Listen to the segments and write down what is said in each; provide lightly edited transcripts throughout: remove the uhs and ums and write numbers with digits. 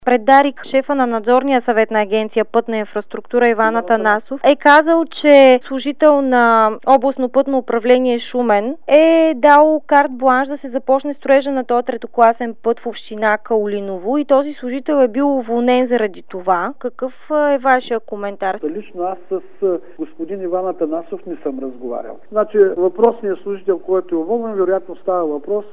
Пред Дарик, шефа на надзорния съвет на агенция Пътна инфраструктура Иван Атанасов е казал, че служител на областно пътно управление Шумен е дал карт бланш да се започне строежа на този третокласен път в община Каолиново и този служител е бил уволнен заради това. Какъв е вашия коментар? Лично аз с господин Иван Атанасов не съм разговарял. Значи въпросният служител, който е уволнен, вероятно става въпрос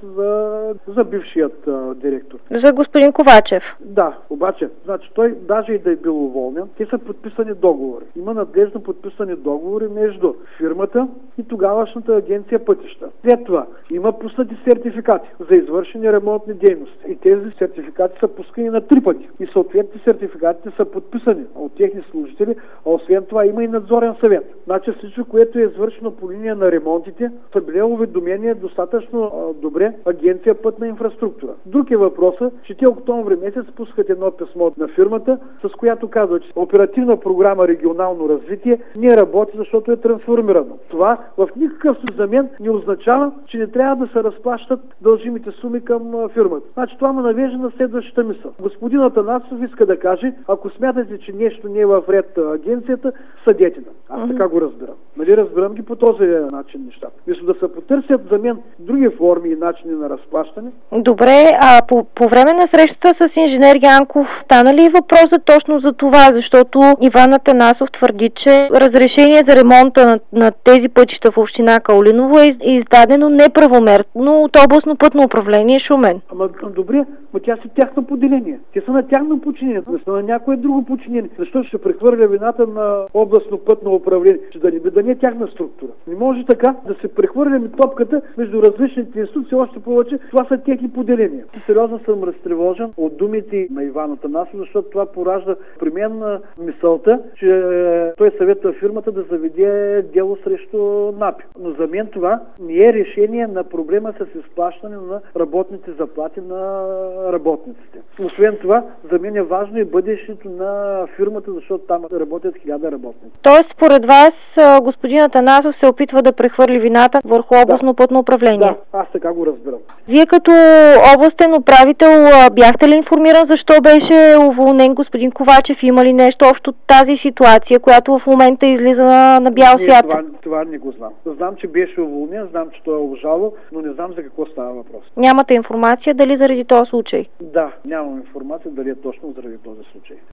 за бившият директор. За господин Ковачев. Да, обаче, значи той даже и да е бил уволнен, те са подписани договори. Има надлежно подписани договори между фирмата и тогавашната агенция Пътища. След това има пуснати сертификати за извършени ремонтни дейности. И тези сертификати са пускани на 3 пъти. И съответно сертификатите са подписани от техни служители, а освен това има и надзорен съвет. Значи всичко, което е извършено по линия на ремонтите, са били уведомени достатъчно добре агенция Пътна инфраструктура. Друг е въпросът, че те октомври месец пускат едно писмо на фирмата, с която казва, че оперативна програма регионално развитие не работи, защото е трансформирано. Това в никакъв случай за мен не означава, че не трябва да се разплащат дължимите суми към фирмата. Значи това ме навежда на следващата мисъл. Господин Атанасов иска да каже, ако смятате, че нещо не е в ред агенцията, съдете да. Аз така го разбирам. Нали, разбирам ги по този начин нещата. Мисля да се потърсят за мен други форми и начини на разплащане. Добре, а по време на срещата с инженер Янков стана ли въпроса точно за това, защото Иван Атанасов твърди, че разрешение за ремонта на тези пътища в община Каолиново е издадено неправомерно от областно пътно управление Шумен. Ама добре, но тя са тяхно поделение. Те са на тяхно подчинение, не са на някое друго подчинение. Защо ще прехвърля вината на областно пътно управление? Ще да не е тяхна структура. Не може така да се прехвърляме топката между различните институции, още повече това са техни поделения. Сериозно съм разтревожен от думите на Иван Атанасов, защото това поражда при мен мисълта, че той съветва фирмата да заведе дело срещу НАПИ. Но за мен това не е решение на проблема с изплащане на работните заплати на работниците. Освен това, за мен е важно и бъдещето на фирмата, защото там работят 1000 работници. Тоест, според вас, господин Атанасов се опитва да прехвърли вината върху областно пътно управление? Да, аз така го разбирам. Вие като областен управител бяхте ли информиран защо беше уволнен господин Ковачев? Има ли нещо общо тази ситуация, която в момента излиза на бял свят? Това не го знам. Знам, че беше уволнен, знам, че той е обжалвал, но не знам за какво става въпрос. Нямате информация дали заради този случай? Да, нямам информация дали е точно заради този случай.